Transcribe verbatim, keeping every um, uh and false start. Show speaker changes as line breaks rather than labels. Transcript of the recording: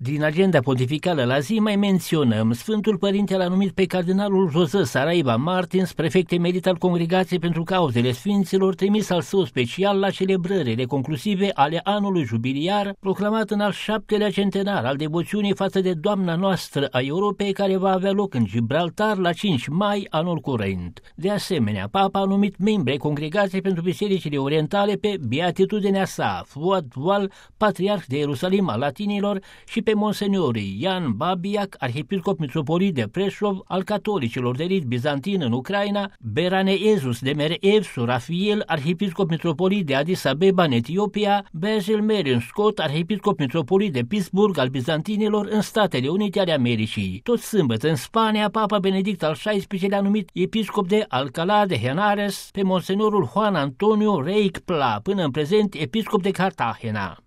Din agenda pontificală la zi mai menționăm: Sfântul Părinte l-a numit pe cardinalul José Saraiva Martins, prefect emerit al Congregației pentru Cauzele Sfinților, trimis al său special la celebrările conclusive ale anului jubiliar, proclamat în al șaptelea centenar al devoțiunii față de Doamna noastră a Europei, care va avea loc în Gibraltar la cinci mai anul curent. De asemenea, Papa a numit membri ai Congregației pentru Bisericile Orientale pe beatitudinea sa Fuad Wal, patriarh de Ierusalim al latinilor, și pe monseniorii Ian Babiac, arhiepiscop mitropolit de Preșov al catolicilor de rit bizantin în Ucraina, Berane Ezus de Mereev Surafiel, arhiepiscop mitropolit de Addis Abeba în Etiopia, Basil Marion Scott, arhiepiscop mitropolit de Pittsburgh al bizantinilor în Statele Unite ale Americii. Tot sâmbătă, în Spania, Papa Benedict al șaisprezecelea a numit episcop de Alcalá de Henares pe monseniorul Juan Antonio Reich Pla, până în prezent episcop de Cartagena.